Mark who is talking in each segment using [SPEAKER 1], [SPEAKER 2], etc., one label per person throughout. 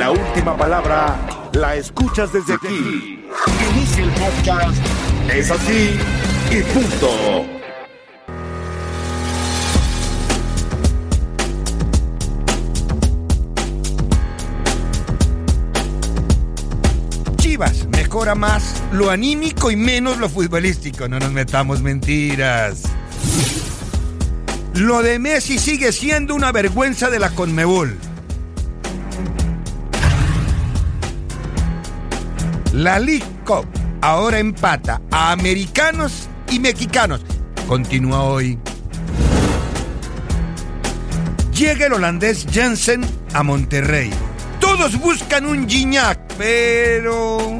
[SPEAKER 1] La última palabra la escuchas desde aquí. Inicia el podcast. Es así y punto.
[SPEAKER 2] Chivas mejora más lo anímico y menos lo futbolístico. No nos metamos mentiras. Lo de Messi sigue siendo una vergüenza de la Conmebol. La League Cup ahora empata a americanos y mexicanos. Continúa hoy. Llega el holandés Jensen a Monterrey. Todos buscan un Gignac, pero...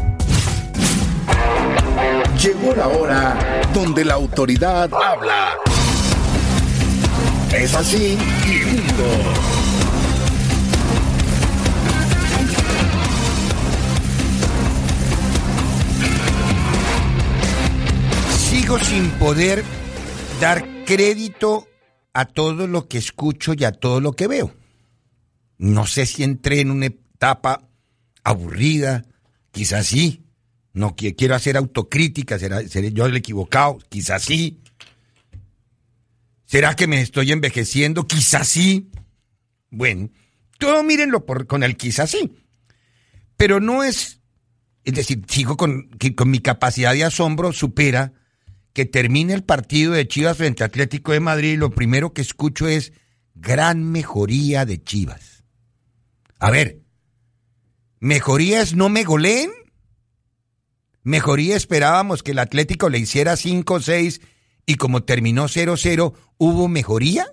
[SPEAKER 1] Llegó la hora donde la autoridad habla. Es así y punto.
[SPEAKER 2] Sigo sin poder dar crédito a todo lo que escucho y a todo lo que veo. No sé si entré en una etapa aburrida, quizás sí. No quiero hacer autocrítica, seré yo el equivocado, quizás sí. ¿Será que me estoy envejeciendo? Quizás sí. Bueno, todo mírenlo con el quizás sí. Pero no es decir, sigo con mi capacidad de asombro supera que termine el partido de Chivas frente a Atlético de Madrid y lo primero que escucho es gran mejoría de Chivas. A ver, ¿mejoría es no me goleen? ¿Mejoría esperábamos que el Atlético le hiciera 5-6 y como terminó 0-0, hubo mejoría?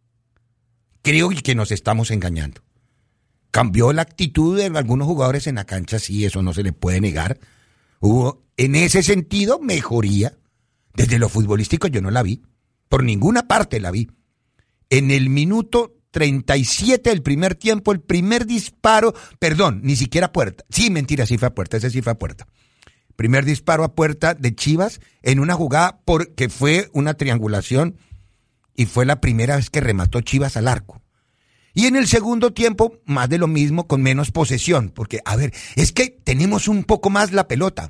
[SPEAKER 2] Creo que nos estamos engañando. Cambió la actitud de algunos jugadores en la cancha, sí, eso no se le puede negar. Hubo, en ese sentido, mejoría. Desde lo futbolístico yo no la vi. Por ninguna parte la vi. En el minuto 37 del primer tiempo, el primer disparo, perdón, ni siquiera puerta. Sí, mentira, sí fue a puerta, ese sí fue a puerta. Primer disparo a puerta de Chivas en una jugada porque fue una triangulación y fue la primera vez que remató Chivas al arco. Y en el segundo tiempo, más de lo mismo, con menos posesión. Porque, a ver, es que tenemos un poco más la pelota.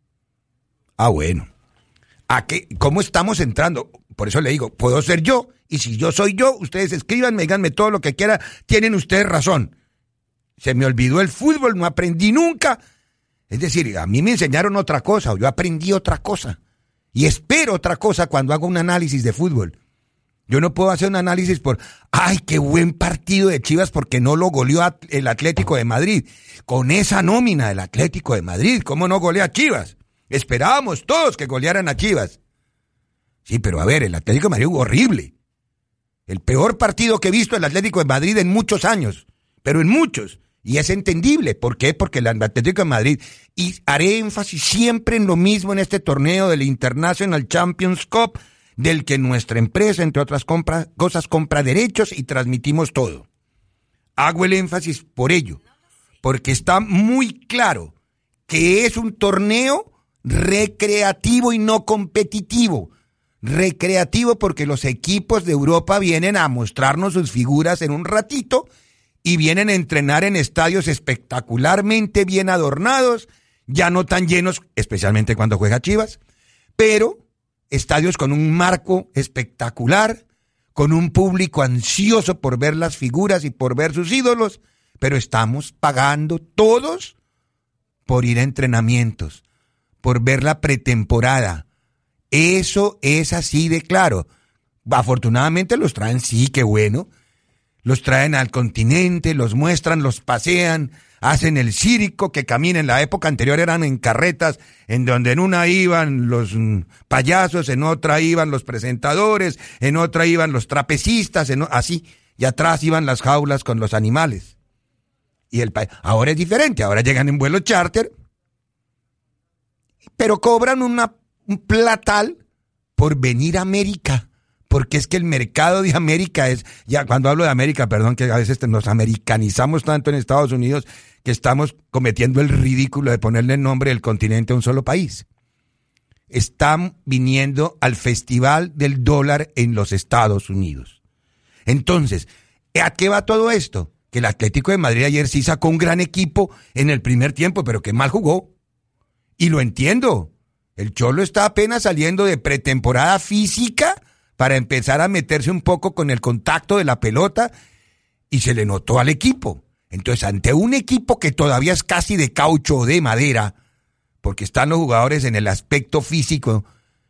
[SPEAKER 2] Ah, bueno. ¿A qué? ¿Cómo estamos entrando? Por eso le digo, puedo ser yo. Y si yo soy yo, ustedes escríbanme, díganme todo lo que quieran. Tienen ustedes razón. Se me olvidó el fútbol, no aprendí nunca. Es decir, a mí me enseñaron otra cosa, o yo aprendí otra cosa. Y espero otra cosa cuando hago un análisis de fútbol. Yo no puedo hacer un análisis por, ¡ay, qué buen partido de Chivas porque no lo goleó el Atlético de Madrid! Con esa nómina del Atlético de Madrid, ¿cómo no golea a Chivas? Esperábamos todos que golearan a Chivas. Sí, pero a ver, el Atlético de Madrid jugó horrible. El peor partido que he visto el Atlético de Madrid en muchos años, pero en muchos. Y es entendible. ¿Por qué? Porque el Atlético de Madrid, y haré énfasis siempre en lo mismo en este torneo del International Champions Cup, del que nuestra empresa, entre otras cosas, compra derechos y transmitimos todo. Hago el énfasis por ello, porque está muy claro que es un torneo recreativo y no competitivo. Recreativo porque los equipos de Europa vienen a mostrarnos sus figuras en un ratito y vienen a entrenar en estadios espectacularmente bien adornados, ya no tan llenos, especialmente cuando juega Chivas, pero estadios con un marco espectacular, con un público ansioso por ver las figuras y por ver sus ídolos, pero estamos pagando todos por ir a entrenamientos, por ver la pretemporada. Eso es así de claro. Afortunadamente los traen, sí, qué bueno. Los traen al continente, los muestran, los pasean, hacen el circo que camina. En la época anterior eran en carretas, en donde en una iban los payasos, en otra iban los presentadores, en otra iban los trapecistas, así, y atrás iban las jaulas con los animales. Y ahora es diferente, ahora llegan en vuelo charter, pero cobran un platal por venir a América. Porque es que el mercado de América es, ya cuando hablo de América, perdón que a veces nos americanizamos tanto en Estados Unidos que estamos cometiendo el ridículo de ponerle el nombre del continente a un solo país. Están viniendo al Festival del Dólar en los Estados Unidos. Entonces, ¿a qué va todo esto? que el Atlético de Madrid ayer sí sacó un gran equipo en el primer tiempo, pero que mal jugó. Y lo entiendo. El Cholo está apenas saliendo de pretemporada física para empezar a meterse un poco con el contacto de la pelota y se le notó al equipo. Entonces, ante un equipo que todavía es casi de caucho o de madera, porque están los jugadores en el aspecto físico,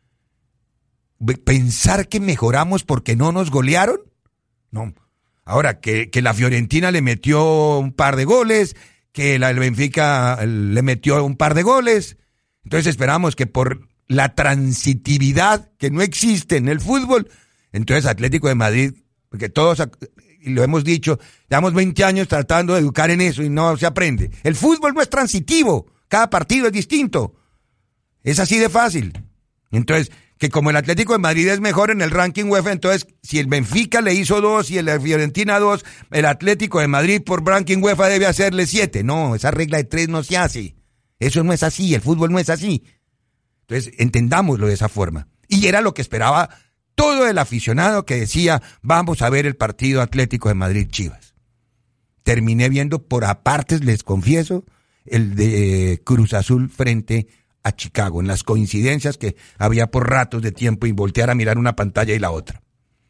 [SPEAKER 2] pensar que mejoramos porque no nos golearon, no. Ahora, que la Fiorentina le metió un par de goles, que el Benfica le metió un par de goles, entonces esperamos que por la transitividad que no existe en el fútbol, entonces Atlético de Madrid, porque todos, y lo hemos dicho, llevamos 20 años tratando de educar en eso y no se aprende. El fútbol no es transitivo, cada partido es distinto, es así de fácil. Entonces, que como el Atlético de Madrid es mejor en el ranking UEFA, entonces si el Benfica le hizo 2 y el Fiorentina 2, el Atlético de Madrid por ranking UEFA debe hacerle 7. No, esa regla de 3 no se hace. Eso no es así, el fútbol no es así. Entonces, entendámoslo de esa forma. Y era lo que esperaba todo el aficionado que decía, vamos a ver el partido Atlético de Madrid-Chivas. Terminé viendo por apartes, les confieso, el de Cruz Azul frente a Chicago, en las coincidencias que había por ratos de tiempo y voltear a mirar una pantalla y la otra.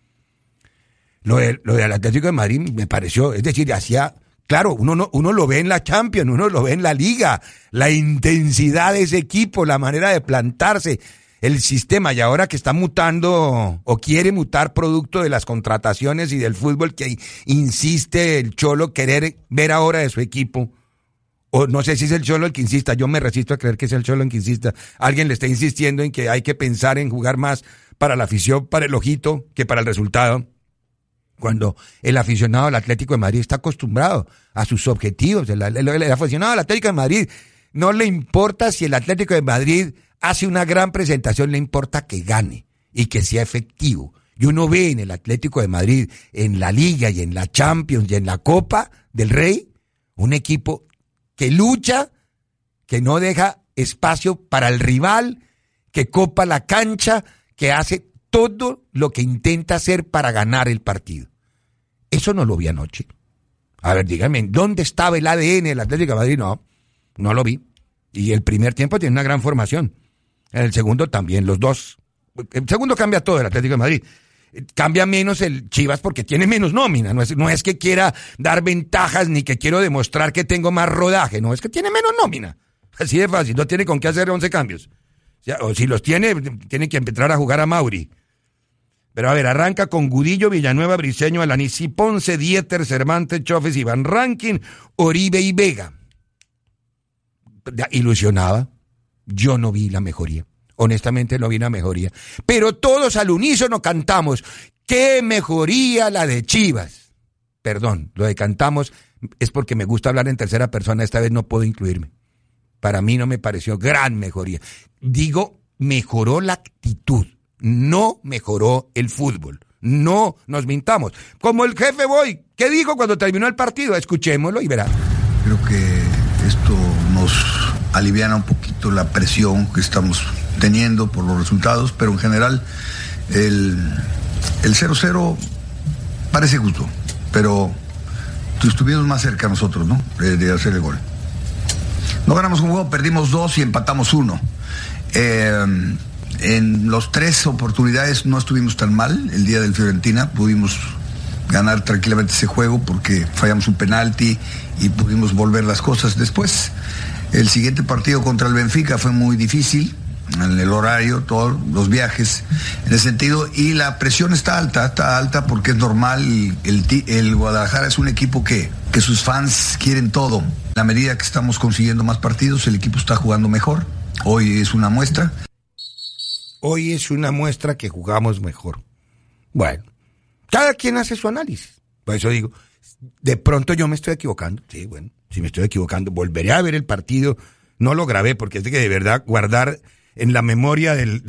[SPEAKER 2] Lo del Atlético de Madrid me pareció, es decir, hacía... Claro, uno lo ve en la Champions, uno lo ve en la Liga, la intensidad de ese equipo, la manera de plantarse, el sistema, y ahora que está mutando o quiere mutar producto de las contrataciones y del fútbol que insiste el Cholo querer ver ahora de su equipo, o no sé si es el Cholo el que insista, yo me resisto a creer que es el Cholo el que insista, alguien le está insistiendo en que hay que pensar en jugar más para la afición, para el ojito, que para el resultado. Cuando el aficionado del Atlético de Madrid está acostumbrado a sus objetivos, el aficionado del Atlético de Madrid no le importa si el Atlético de Madrid hace una gran presentación, le importa que gane y que sea efectivo. Y uno ve en el Atlético de Madrid, en la Liga y en la Champions y en la Copa del Rey, un equipo que lucha, que no deja espacio para el rival, que copa la cancha, que hace todo lo que intenta hacer para ganar el partido. Eso no lo vi anoche. A ver, díganme, ¿dónde estaba el ADN del Atlético de Madrid? No lo vi. Y el primer tiempo tiene una gran formación. En el segundo también, los dos. El segundo cambia todo el Atlético de Madrid. Cambia menos el Chivas porque tiene menos nómina. No es que quiera dar ventajas ni que quiero demostrar que tengo más rodaje. No, es que tiene menos nómina. Así de fácil. No tiene con qué hacer 11 cambios. O si los tiene, tiene que empezar a jugar a Mauri. Pero a ver, arranca con Gudillo, Villanueva, Briceño, Alanís y Ponce, Dieter, Cervantes, Chofes, Iván Rankin, Oribe y Vega. Ilusionaba. Yo no vi la mejoría. Honestamente no vi la mejoría. Pero todos al unísono cantamos. ¡Qué mejoría la de Chivas! Perdón, lo de cantamos es porque me gusta hablar en tercera persona. Esta vez no puedo incluirme. Para mí no me pareció gran mejoría. Digo, mejoró la actitud. No mejoró el fútbol. No nos mintamos. Como el jefe Boy, ¿qué dijo cuando terminó el partido? Escuchémoslo y verá.
[SPEAKER 3] Creo que esto nos aliviana un poquito la presión que estamos teniendo por los resultados, pero en general el 0-0 parece justo, pero estuvimos más cerca nosotros, ¿no? De hacer el gol. No ganamos un juego, perdimos 2 y empatamos 1. En las 3 oportunidades no estuvimos tan mal. El día del Fiorentina pudimos ganar tranquilamente ese juego porque fallamos un penalti y pudimos volver las cosas después. El siguiente partido contra el Benfica fue muy difícil, en el horario, todos los viajes, en ese sentido, y la presión está alta porque es normal. El Guadalajara es un equipo que sus fans quieren todo. A medida que estamos consiguiendo más partidos, el equipo está jugando mejor. Hoy es una muestra.
[SPEAKER 2] Hoy es una muestra que jugamos mejor. Bueno, cada quien hace su análisis. Por eso digo, de pronto yo me estoy equivocando. Sí, bueno, si me estoy equivocando, volveré a ver el partido. No lo grabé porque es de que de verdad guardar en la memoria del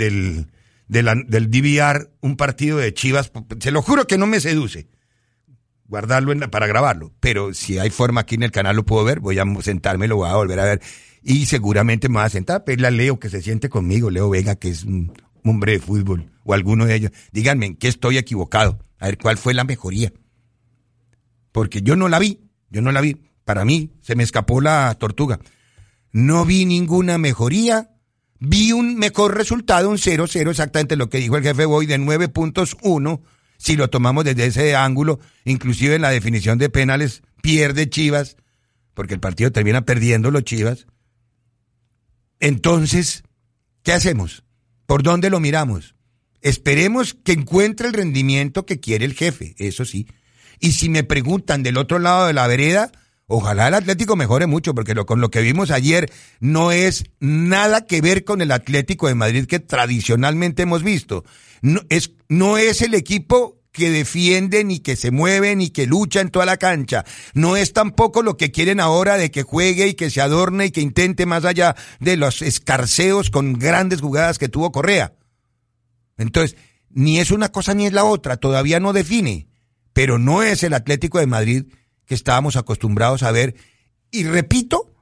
[SPEAKER 2] DVR un partido de Chivas, se lo juro que no me seduce guardarlo para grabarlo. Pero si hay forma aquí en el canal lo puedo ver, voy a sentarme, lo voy a volver a ver. Y seguramente me va a sentar, pedirle a Leo que se siente conmigo, Leo Vega, que es un hombre de fútbol, o alguno de ellos. Díganme en qué estoy equivocado, a ver cuál fue la mejoría. Porque yo no la vi. Yo no la vi. Para mí, se me escapó la tortuga. No vi ninguna mejoría. Vi un mejor resultado, un 0-0, exactamente lo que dijo el jefe Boy, de 9.1, si lo tomamos desde ese ángulo. Inclusive en la definición de penales pierde Chivas, porque el partido termina perdiendo los Chivas. Entonces, ¿qué hacemos? ¿Por dónde lo miramos? Esperemos que encuentre el rendimiento que quiere el jefe, eso sí. Y si me preguntan del otro lado de la vereda, ojalá el Atlético mejore mucho, porque con lo que vimos ayer no es nada que ver con el Atlético de Madrid que tradicionalmente hemos visto. No es el equipo que defiende, ni que se mueve, ni que lucha en toda la cancha. No es tampoco lo que quieren ahora de que juegue y que se adorne y que intente más allá de los escarceos con grandes jugadas que tuvo Correa. Entonces, ni es una cosa ni es la otra, todavía no define, pero no es el Atlético de Madrid que estábamos acostumbrados a ver. Y repito,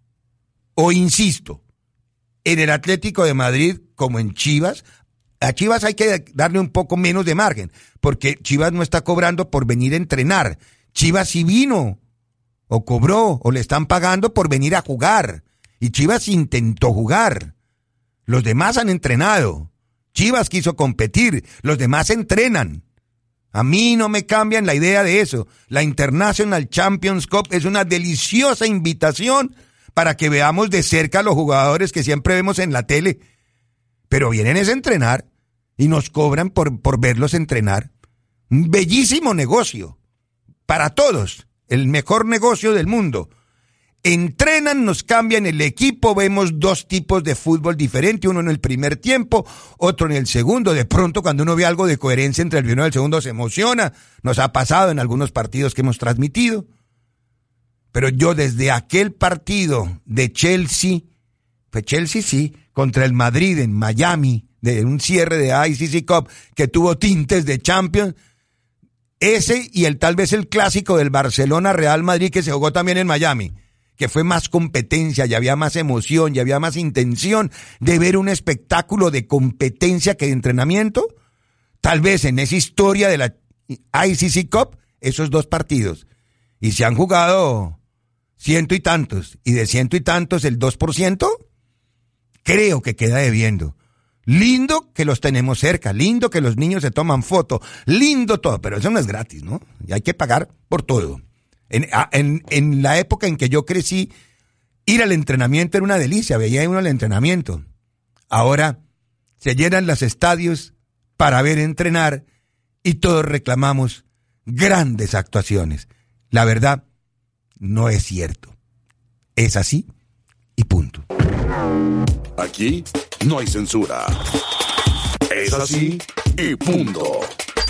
[SPEAKER 2] o insisto, en el Atlético de Madrid, como en Chivas, a Chivas hay que darle un poco menos de margen, porque Chivas no está cobrando por venir a entrenar. Chivas sí vino, o cobró, o le están pagando por venir a jugar. Y Chivas intentó jugar. Los demás han entrenado. Chivas quiso competir, los demás entrenan. A mí no me cambian la idea de eso. La International Champions Cup es una deliciosa invitación para que veamos de cerca a los jugadores que siempre vemos en la tele. Pero vienen a entrenar y nos cobran por verlos entrenar. Un bellísimo negocio. Para todos. El mejor negocio del mundo. Entrenan, nos cambian el equipo, vemos dos tipos de fútbol diferente, uno en el primer tiempo, otro en el segundo. De pronto, cuando uno ve algo de coherencia entre el primero y el segundo, se emociona. Nos ha pasado en algunos partidos que hemos transmitido. Pero yo desde aquel partido de Chelsea, fue Chelsea sí, contra el Madrid en Miami, de un cierre de ICC Cup que tuvo tintes de Champions, ese y tal vez el clásico del Barcelona-Real Madrid que se jugó también en Miami, que fue más competencia, y había más emoción, y había más intención de ver un espectáculo de competencia que de entrenamiento. Tal vez en esa historia de la ICC Cup, esos dos partidos. Y se han jugado 100 y tantos, y de 100 y tantos el 2%, creo que queda debiendo. Lindo que los tenemos cerca, lindo que los niños se toman foto, lindo todo, pero eso no es gratis, ¿no? Y hay que pagar por todo. En la época en que yo crecí, ir al entrenamiento era una delicia, veía uno el entrenamiento. Ahora se llenan los estadios para ver entrenar y todos reclamamos grandes actuaciones. La verdad, no es cierto. Es así y punto.
[SPEAKER 1] Aquí no hay censura. Es así y punto.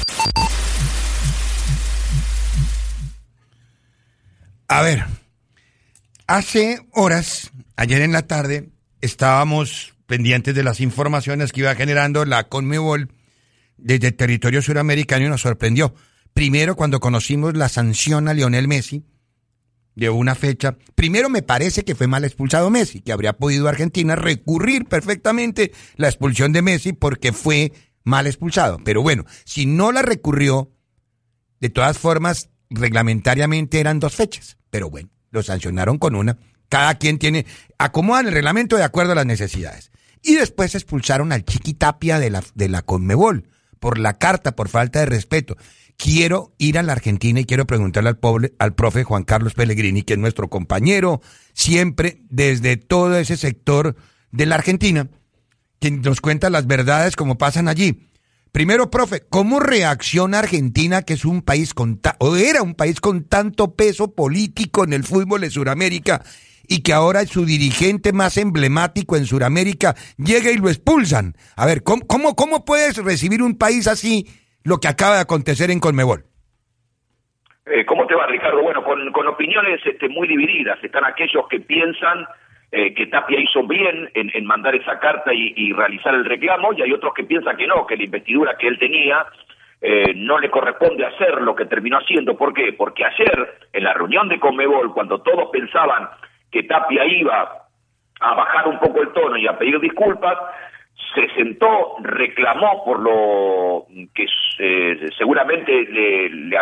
[SPEAKER 2] A ver, hace horas, ayer en la tarde, estábamos pendientes de las informaciones que iba generando la Conmebol desde el territorio suramericano y nos sorprendió. Primero, cuando conocimos la sanción a Lionel Messi de una fecha. Primero, me parece que fue mal expulsado Messi, que habría podido Argentina recurrir perfectamente la expulsión de Messi porque fue mal expulsado. Pero bueno, si no la recurrió, de todas formas, reglamentariamente eran 2 fechas. Pero bueno, lo sancionaron con una. Cada quien acomodan el reglamento de acuerdo a las necesidades. Y después expulsaron al Chiqui Tapia de la Conmebol por la carta, por falta de respeto. Quiero ir a la Argentina y quiero preguntarle al profe Juan Carlos Pellegrini, que es nuestro compañero siempre desde todo ese sector de la Argentina, que nos cuenta las verdades como pasan allí. Primero, profe, ¿cómo reacciona Argentina, que es un país era un país con tanto peso político en el fútbol de Sudamérica y que ahora su dirigente más emblemático en Sudamérica llega y lo expulsan? A ver, ¿cómo puedes recibir un país así lo que acaba de acontecer en Conmebol?
[SPEAKER 4] ¿Cómo te va, Ricardo? Bueno, con opiniones muy divididas. Están aquellos que piensan que Tapia hizo bien en mandar esa carta y realizar el reclamo, y hay otros que piensan que no, que la investidura que él tenía no le corresponde hacer lo que terminó haciendo. ¿Por qué? Porque ayer, en la reunión de Conmebol, cuando todos pensaban que Tapia iba a bajar un poco el tono y a pedir disculpas, se sentó, reclamó por lo que seguramente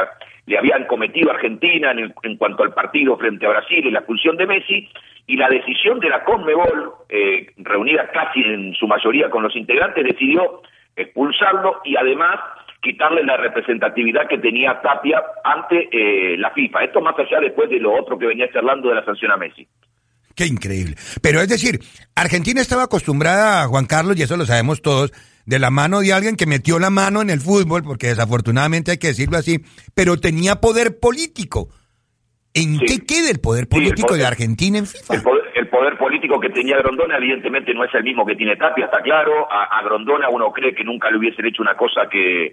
[SPEAKER 4] le habían cometido a Argentina en cuanto al partido frente a Brasil y la expulsión de Messi, y la decisión de la Conmebol, reunida casi en su mayoría con los integrantes, decidió expulsarlo y además quitarle la representatividad que tenía Tapia ante la FIFA. Esto más allá después de lo otro que venía charlando de la sanción a Messi.
[SPEAKER 2] Qué increíble. Pero es decir, Argentina estaba acostumbrada, Juan Carlos, y eso lo sabemos todos, de la mano de alguien que metió la mano en el fútbol, porque desafortunadamente hay que decirlo así, pero tenía poder político. ¿En qué queda el poder político de Argentina en FIFA?
[SPEAKER 4] El poder político que tenía Grondona evidentemente no es el mismo que tiene Tapia, está claro. A Grondona uno cree que nunca le hubiesen hecho una cosa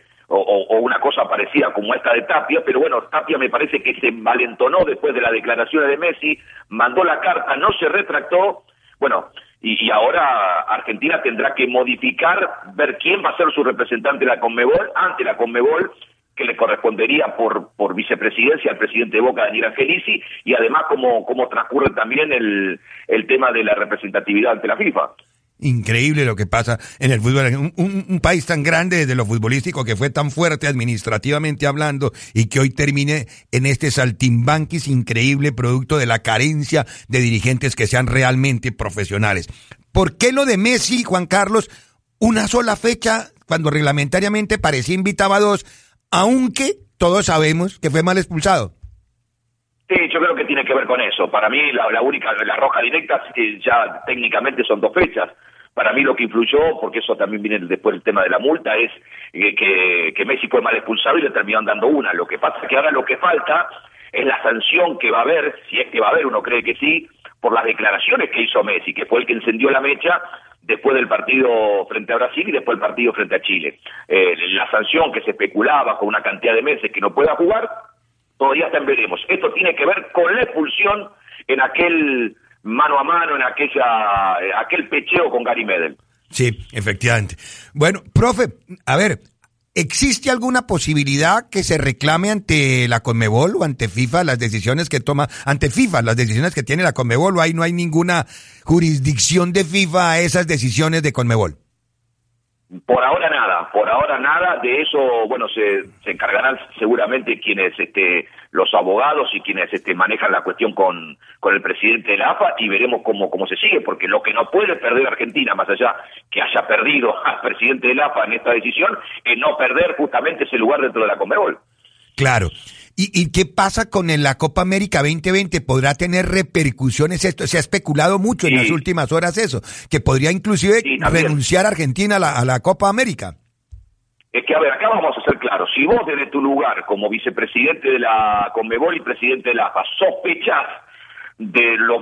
[SPEAKER 4] o una cosa parecida como esta de Tapia, pero bueno, Tapia me parece que se envalentonó después de las declaraciones de Messi, mandó la carta, no se retractó, bueno, y ahora Argentina tendrá que modificar, ver quién va a ser su representante ante la Conmebol, que le correspondería por vicepresidencia al presidente de Boca, Daniel Angelici, y además cómo transcurre también el tema de la representatividad ante la FIFA.
[SPEAKER 2] Increíble lo que pasa en el fútbol, un país tan grande desde lo futbolístico, que fue tan fuerte administrativamente hablando y que hoy termine en este saltimbanquis increíble producto de la carencia de dirigentes que sean realmente profesionales. ¿Por qué lo de Messi, Juan Carlos, una sola fecha cuando reglamentariamente parecía invitaba a 2, aunque todos sabemos que fue mal expulsado?
[SPEAKER 4] Sí, yo creo que tiene que ver con eso. Para mí la única, la roja directa, ya técnicamente son 2 fechas. Para mí lo que influyó, porque eso también viene después del tema de la multa, es que Messi fue mal expulsado y le terminaron dando una. Lo que pasa es que ahora lo que falta es la sanción que va a haber, si es que va a haber, uno cree que sí, por las declaraciones que hizo Messi, que fue el que encendió la mecha después del partido frente a Brasil y después del partido frente a Chile. La sanción que se especulaba con una cantidad de meses que no pueda jugar, todavía está en veremos. Esto tiene que ver con la expulsión en aquel mano a mano, en aquel pecheo con Gary Medel.
[SPEAKER 2] Sí, efectivamente. Bueno, profe, a ver, ¿existe alguna posibilidad que se reclame ante la Conmebol o ante FIFA las decisiones que toma, ante FIFA las decisiones que tiene la Conmebol, o ahí no hay ninguna jurisdicción de FIFA a esas decisiones de Conmebol?
[SPEAKER 4] Por ahora nada, de eso, bueno, se encargarán seguramente quienes, los abogados y quienes manejan la cuestión con el presidente de la AFA, y veremos cómo se sigue, porque lo que no puede perder Argentina, más allá que haya perdido al presidente de la AFA en esta decisión, es no perder justamente ese lugar dentro de la Conmebol.
[SPEAKER 2] Claro. ¿Y qué pasa con la Copa América 2020? ¿Podrá tener repercusiones esto? Se ha especulado mucho en las últimas horas eso, que podría inclusive renunciar Argentina a la Copa América.
[SPEAKER 4] Es que, a ver, acá vamos a ser claros. Si vos desde tu lugar, como vicepresidente de la Conmebol y presidente de la AFA, sospechás de los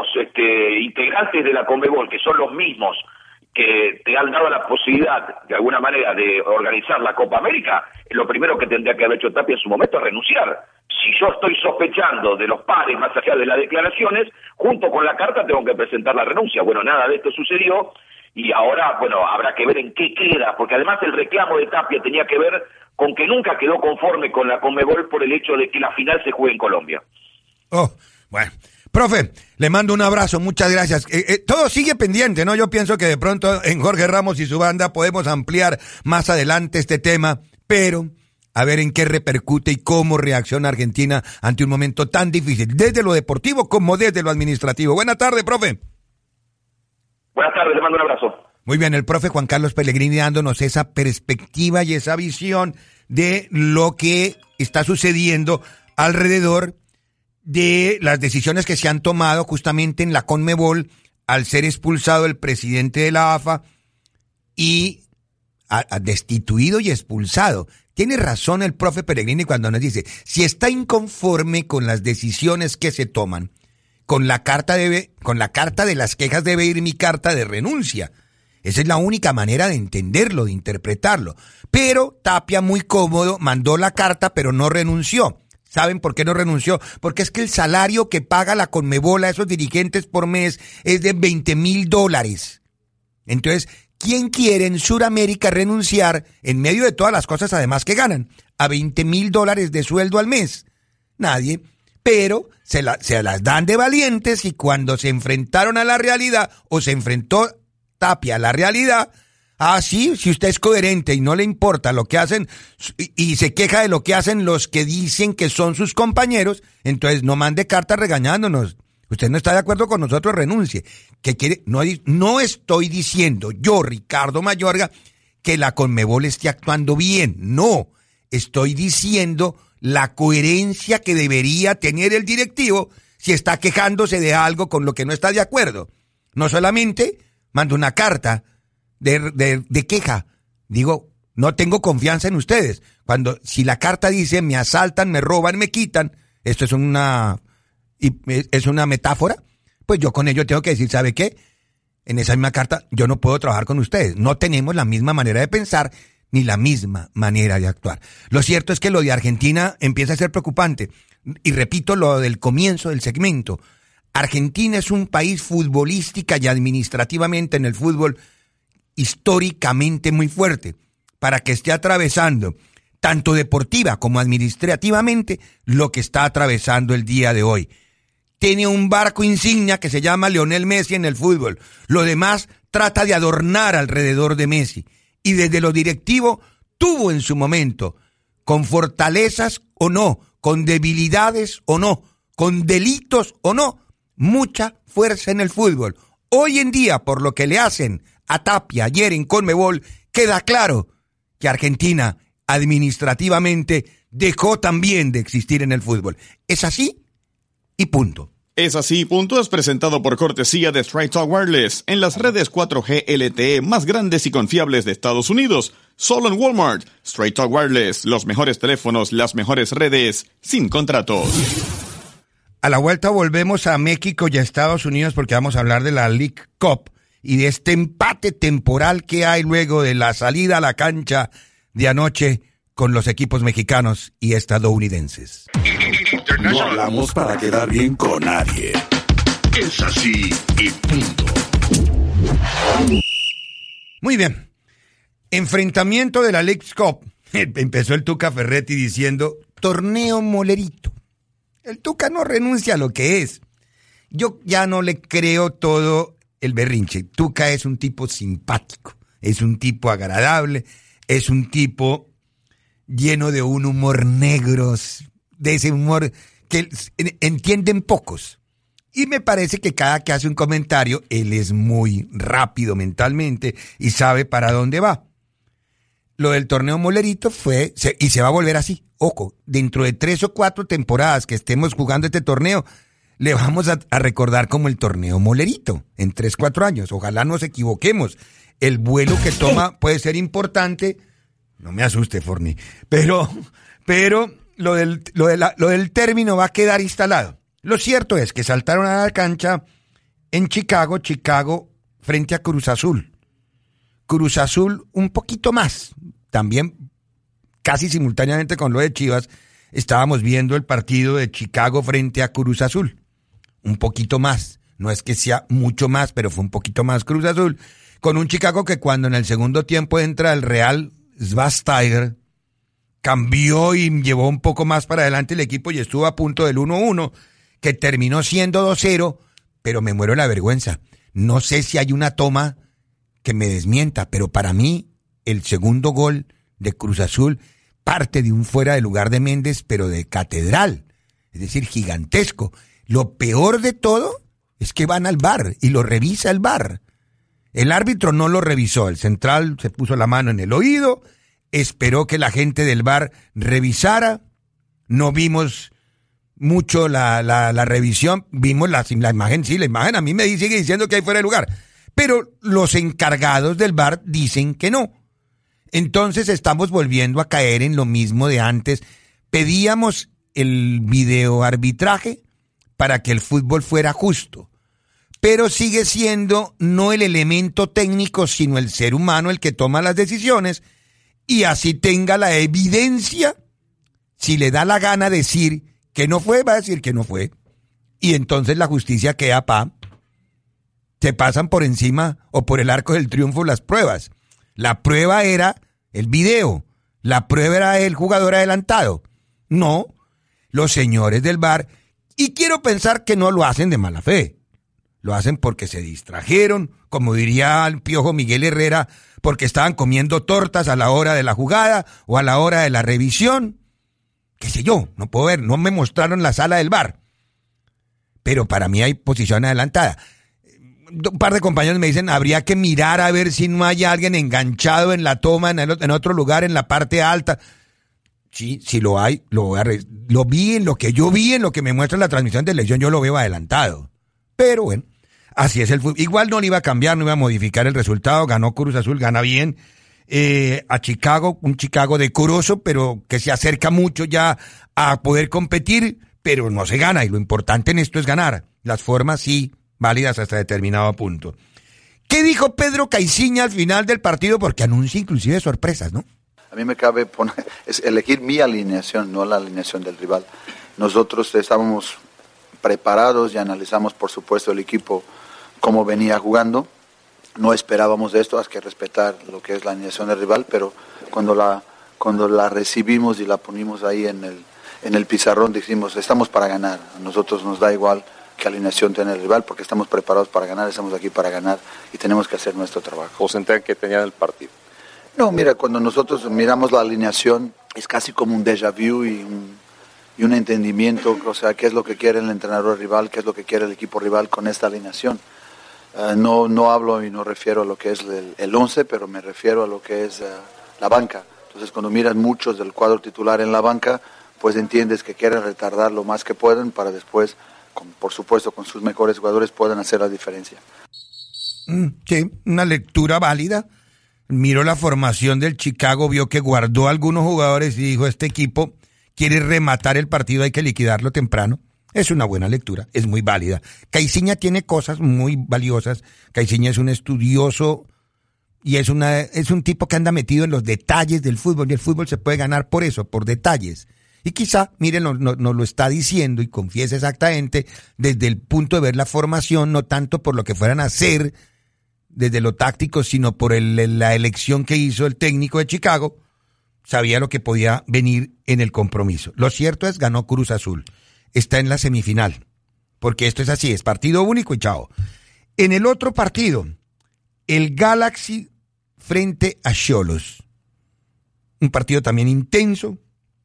[SPEAKER 4] integrantes de la Conmebol, que son los mismos que te han dado la posibilidad, de alguna manera, de organizar la Copa América, lo primero que tendría que haber hecho Tapia en su momento es renunciar. Si yo estoy sospechando de los pares, más allá de las declaraciones, junto con la carta tengo que presentar la renuncia. Bueno, nada de esto sucedió, y ahora, bueno, habrá que ver en qué queda, porque además el reclamo de Tapia tenía que ver con que nunca quedó conforme con la Conmebol por el hecho de que la final se juegue en Colombia.
[SPEAKER 2] Oh, bueno. Profe, le mando un abrazo, muchas gracias. Todo sigue pendiente, ¿no? Yo pienso que de pronto en Jorge Ramos y su banda podemos ampliar más adelante este tema, pero a ver en qué repercute y cómo reacciona Argentina ante un momento tan difícil, desde lo deportivo como desde lo administrativo. Buenas tardes, profe.
[SPEAKER 4] Buenas tardes, le mando un abrazo.
[SPEAKER 2] Muy bien, el profe Juan Carlos Pellegrini dándonos esa perspectiva y esa visión de lo que está sucediendo alrededor de las decisiones que se han tomado justamente en la Conmebol al ser expulsado el presidente de la AFA y destituido y expulsado. Tiene razón el profe Pellegrini cuando nos dice, si está inconforme con las decisiones que se toman, con la carta de las quejas debe ir mi carta de renuncia. Esa es la única manera de entenderlo, de interpretarlo. Pero Tapia, muy cómodo, mandó la carta pero no renunció. ¿Saben por qué no renunció? Porque es que el salario que paga la Conmebol a esos dirigentes por mes es de $20,000. Entonces, ¿quién quiere en Sudamérica renunciar en medio de todas las cosas además que ganan a $20,000 de sueldo al mes? Nadie. Pero se las dan de valientes, y cuando se enfrentaron a la realidad, o se enfrentó Tapia a la realidad, Ah, sí, si usted es coherente y no le importa lo que hacen y se queja de lo que hacen los que dicen que son sus compañeros, entonces no mande cartas regañándonos. Usted no está de acuerdo con nosotros, renuncie. ¿Qué quiere? No estoy diciendo yo, Ricardo Mayorga, que la Conmebol esté actuando bien. No, estoy diciendo la coherencia que debería tener el directivo si está quejándose de algo con lo que no está de acuerdo. No solamente mando una carta de queja. Digo, no tengo confianza en ustedes. Si la carta dice me asaltan, me roban, me quitan, esto es una metáfora, pues yo con ello tengo que decir, ¿sabe qué? En esa misma carta yo no puedo trabajar con ustedes. No tenemos la misma manera de pensar ni la misma manera de actuar. Lo cierto es que lo de Argentina empieza a ser preocupante. Y repito lo del comienzo del segmento. Argentina es un país futbolística y administrativamente en el fútbol históricamente muy fuerte, para que esté atravesando, tanto deportiva como administrativamente, lo que está atravesando el día de hoy. Tiene un barco insignia que se llama Lionel Messi en el fútbol. Lo demás trata de adornar alrededor de Messi. Y desde lo directivo tuvo en su momento, con fortalezas o no, con debilidades o no, con delitos o no, mucha fuerza en el fútbol. Hoy en día, por lo que le hacen a Tapia ayer en Conmebol, queda claro que Argentina administrativamente dejó también de existir en el fútbol. Es así y punto.
[SPEAKER 5] Es así, punto, es presentado por cortesía de Straight Talk Wireless en las redes 4G LTE más grandes y confiables de Estados Unidos. Solo en Walmart. Straight Talk Wireless, los mejores teléfonos, las mejores redes, sin contratos.
[SPEAKER 2] A la vuelta volvemos a México y a Estados Unidos porque vamos a hablar de la League Cup y de este empate temporal que hay luego de la salida a la cancha de anoche con los equipos mexicanos y estadounidenses.
[SPEAKER 1] No hablamos para quedar bien con nadie. Es así y punto.
[SPEAKER 2] Muy bien. Enfrentamiento de la League Cup. Empezó el Tuca Ferretti diciendo, torneo molerito. El Tuca no renuncia a lo que es. Yo ya no le creo todo el berrinche. Tuca es un tipo simpático, es un tipo agradable, es un tipo lleno de un humor negro, de ese humor que entienden pocos. Y me parece que cada que hace un comentario, él es muy rápido mentalmente y sabe para dónde va. Lo del torneo molerito y se va a volver así. Ojo, dentro de 3 o 4 temporadas que estemos jugando este torneo, le vamos a recordar como el torneo molerito, en 3 o 4 años. Ojalá nos equivoquemos. El vuelo que toma puede ser importante. No me asuste, Forni. Pero lo del término va a quedar instalado. Lo cierto es que saltaron a la cancha en Chicago frente a Cruz Azul. Cruz Azul un poquito más, también casi simultáneamente con lo de Chivas, estábamos viendo el partido de Chicago frente a Cruz Azul. Un poquito más, no es que sea mucho más, pero fue un poquito más Cruz Azul, con un Chicago que cuando en el segundo tiempo entra el Real Schwarzenegger, cambió y llevó un poco más para adelante el equipo y estuvo a punto del 1-1, que terminó siendo 2-0, pero me muero de la vergüenza. No sé si hay una toma que me desmienta, pero para mí el segundo gol de Cruz Azul parte de un fuera de lugar de Méndez, pero de catedral, es decir, gigantesco. Lo peor de todo es que van al VAR y lo revisa el VAR. El árbitro no lo revisó, el central se puso la mano en el oído, esperó que la gente del VAR revisara, no vimos mucho la revisión, vimos la imagen, sí, la imagen a mí me sigue diciendo que hay fuera de lugar, pero los encargados del VAR dicen que no. Entonces estamos volviendo a caer en lo mismo de antes. Pedíamos el videoarbitraje para que el fútbol fuera justo, pero sigue siendo no el elemento técnico, sino el ser humano el que toma las decisiones, y así tenga la evidencia, si le da la gana decir que no fue, va a decir que no fue, y entonces la justicia queda se pasan por encima o por el arco del triunfo las pruebas. La prueba era el video, la prueba era el jugador adelantado. No, los señores del VAR, y quiero pensar que no lo hacen de mala fe, lo hacen porque se distrajeron, como diría el Piojo Miguel Herrera, porque estaban comiendo tortas a la hora de la jugada o a la hora de la revisión. Qué sé yo, no puedo ver, no me mostraron la sala del VAR. Pero para mí hay posición adelantada. Un par de compañeros me dicen, habría que mirar a ver si no hay alguien enganchado en la toma, en otro lugar, en la parte alta. Sí, si lo hay, lo vi en lo que yo vi, en lo que me muestra la transmisión de televisión, yo lo veo adelantado. Pero bueno, así es el fútbol. Igual no le iba a cambiar, no iba a modificar el resultado, ganó Cruz Azul, gana bien. A Chicago, un Chicago decoroso, pero que se acerca mucho ya a poder competir, pero no se gana, y lo importante en esto es ganar. Las formas sí, válidas hasta determinado punto. ¿Qué dijo Pedro Caiciña al final del partido? Porque anuncia inclusive sorpresas, ¿no?
[SPEAKER 6] A mí me cabe elegir mi alineación, no la alineación del rival. Nosotros estábamos preparados y analizamos, por supuesto, el equipo, cómo venía jugando. No esperábamos de esto, hay que respetar lo que es la alineación del rival, pero cuando la recibimos y la ponimos ahí en el pizarrón, dijimos, estamos para ganar. A nosotros nos da igual qué alineación tiene el rival, porque estamos preparados para ganar, estamos aquí para ganar y tenemos que hacer nuestro trabajo.
[SPEAKER 7] ¿O sentían que tenían el partido?
[SPEAKER 6] No, mira, cuando nosotros miramos la alineación, es casi como un déjà vu y un entendimiento, o sea, qué es lo que quiere el entrenador rival, qué es lo que quiere el equipo rival con esta alineación. No hablo y no refiero a lo que es el 11, pero me refiero a lo que es la banca. Entonces, cuando miras muchos del cuadro titular en la banca, pues entiendes que quieren retardar lo más que pueden para después, por supuesto, con sus mejores jugadores puedan hacer la diferencia.
[SPEAKER 2] Sí, una lectura válida. Miró la formación del Chicago, vio que guardó algunos jugadores y dijo, este equipo quiere rematar el partido, hay que liquidarlo temprano. Es una buena lectura, es muy válida. Caiciña tiene cosas muy valiosas. Caiciña es un estudioso y es un tipo que anda metido en los detalles del fútbol, y el fútbol se puede ganar por eso, por detalles. Y quizá, miren, nos lo está diciendo y confiesa exactamente desde el punto de ver la formación, no tanto por lo que fueran a hacer desde lo táctico, sino por la elección que hizo el técnico de Chicago. Sabía lo que podía venir en el compromiso. Lo cierto es, ganó Cruz Azul. Está en la semifinal, porque esto es así, es partido único y chao. En el otro partido, el Galaxy frente a Xolos. Un partido también intenso,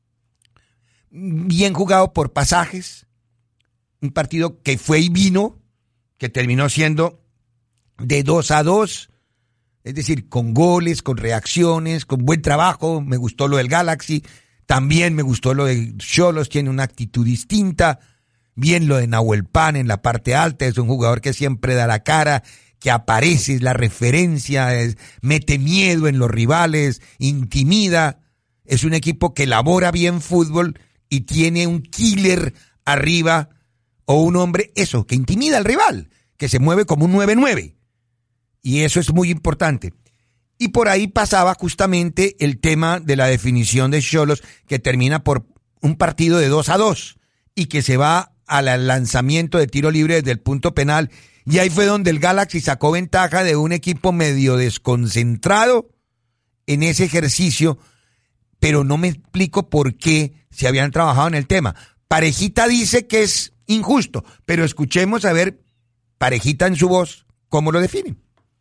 [SPEAKER 2] bien jugado por pasajes, un partido que fue y vino, que terminó siendo de 2-2, es decir, con goles, con reacciones, con buen trabajo. Me gustó lo del Galaxy, también me gustó lo de Xolos, tiene una actitud distinta. Bien lo de Nahuel Pan en la parte alta, es un jugador que siempre da la cara, que aparece, es la referencia, mete miedo en los rivales, intimida. Es un equipo que elabora bien fútbol y tiene un killer arriba, o un hombre, eso, que intimida al rival, que se mueve como un 9-9. Y eso es muy importante. Y por ahí pasaba justamente el tema de la definición de Xolos, que termina por un partido de 2-2 y que se va al lanzamiento de tiro libre desde el punto penal. Y ahí fue donde el Galaxy sacó ventaja de un equipo medio desconcentrado en ese ejercicio, pero no me explico por qué se habían trabajado en el tema. Parejita dice que es injusto, pero escuchemos a ver Parejita en su voz cómo lo define.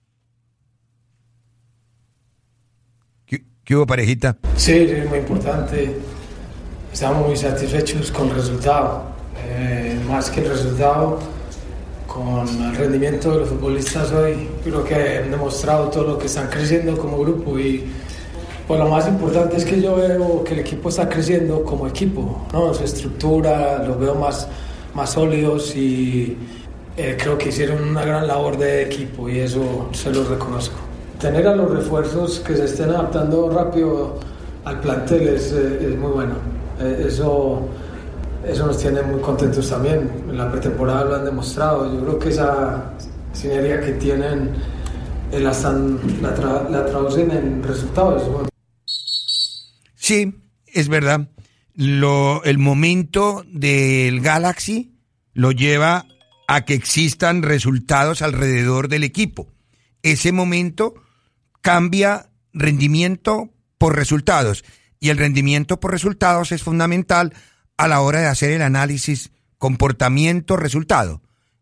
[SPEAKER 2] ¿Qué hubo, Parejita?
[SPEAKER 8] Sí, es muy importante. Estamos muy satisfechos con el resultado. Más que el resultado, con el rendimiento de los futbolistas hoy, creo que han demostrado todo lo que están creciendo como grupo. Y pues lo más importante es que yo veo que el equipo está creciendo como equipo, ¿no? Su estructura, los veo más sólidos y creo que hicieron una gran labor de equipo y eso se los reconozco. Tener a los refuerzos que se estén adaptando rápido al plantel es muy bueno. Eso nos tiene muy contentos también. En la pretemporada lo han demostrado. Yo creo que esa sinergia que tienen la traducen en resultados. Bueno.
[SPEAKER 2] Sí, es verdad. El momento del Galaxy lo lleva a que existan resultados alrededor del equipo. Ese momento cambia rendimiento por resultados, y el rendimiento por resultados es fundamental a la hora de hacer el análisis comportamiento-resultado.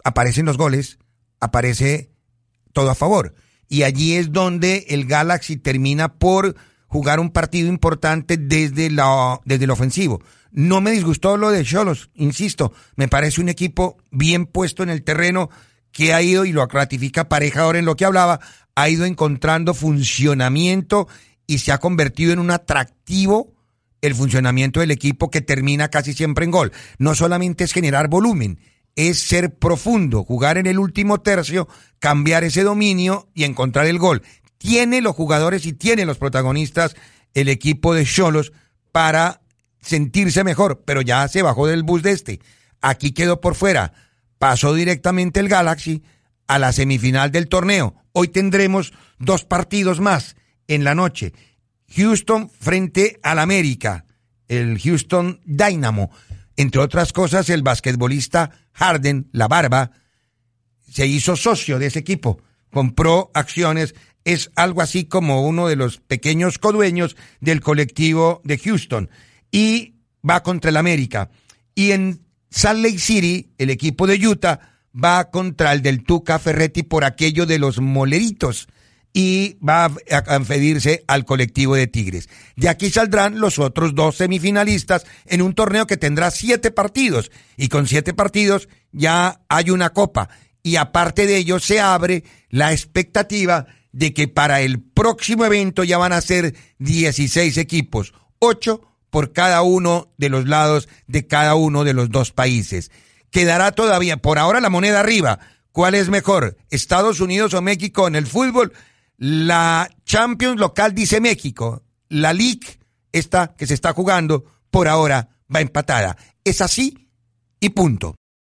[SPEAKER 2] aparecen los goles, aparece todo a favor. Y allí es donde el Galaxy termina por jugar un partido importante desde el ofensivo. No me disgustó lo de Xolos, insisto, me parece un equipo bien puesto en el terreno que ha ido, y lo ratifica Pareja ahora en lo que hablaba, ha ido encontrando funcionamiento y se ha convertido en un atractivo el funcionamiento del equipo, que termina casi siempre en gol. No solamente es generar volumen, es ser profundo, jugar en el último tercio, cambiar ese dominio y encontrar el gol. Tiene los jugadores y tiene los protagonistas el equipo de Xolos para sentirse mejor, pero ya se bajó del bus de este. Aquí quedó por fuera. Pasó directamente el Galaxy a la semifinal del torneo. Hoy tendremos 2 partidos más en la noche. Houston frente al América, el Houston Dynamo. Entre otras cosas, el basquetbolista Harden, la barba, se hizo socio de ese equipo, compró acciones, es algo así como uno de los pequeños codueños del colectivo de Houston, y va contra el América. Y en Salt Lake City, el equipo de Utah va contra el del Tuca Ferretti por aquello de los moleritos, y va a pedirse al colectivo de Tigres. De aquí saldrán los otros 2 semifinalistas en un torneo que tendrá 7 partidos, y con 7 partidos ya hay una copa, y aparte de ello se abre la expectativa de que para el próximo evento ya van a ser 16 equipos, 8 por cada uno de los lados de cada uno de los 2 países. Quedará todavía, por ahora, la moneda arriba. ¿Cuál es mejor, Estados Unidos o México en el fútbol? La Champions local dice México. La League, esta que se está jugando, por ahora va empatada. Es así y punto.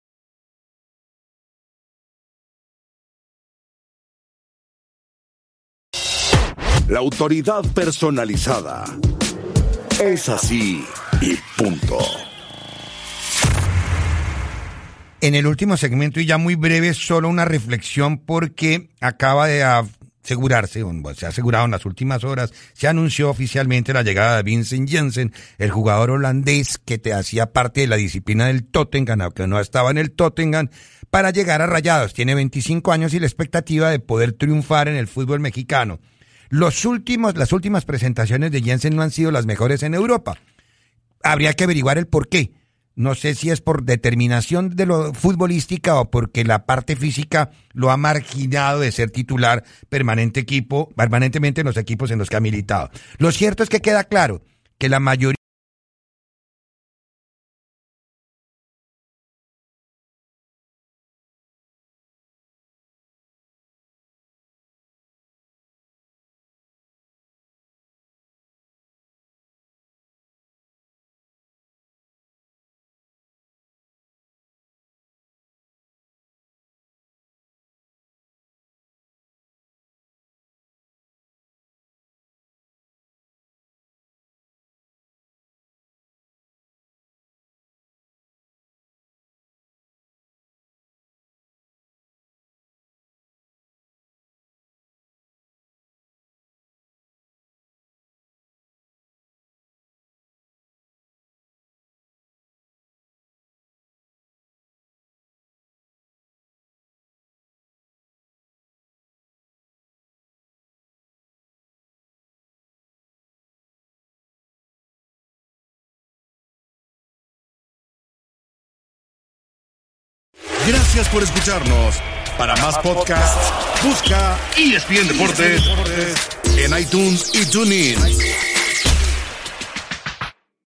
[SPEAKER 1] La autoridad personalizada. Es así y punto.
[SPEAKER 2] En el último segmento, y ya muy breve, solo una reflexión, porque acaba de asegurarse, se ha asegurado en las últimas horas, se anunció oficialmente la llegada de Vincent Janssen, el jugador holandés que hacía parte de la disciplina del Tottenham, aunque no estaba en el Tottenham, para llegar a Rayados. Tiene 25 años y la expectativa de poder triunfar en el fútbol mexicano. Las últimas presentaciones de Janssen no han sido las mejores en Europa. Habría que averiguar el por qué. No sé si es por determinación de lo futbolística o porque la parte física lo ha marginado de ser titular permanentemente en los equipos en los que ha militado. Lo cierto es que queda claro que la mayoría
[SPEAKER 1] Gracias por escucharnos. Para más podcasts, busca ESPN Deportes en iTunes y TuneIn.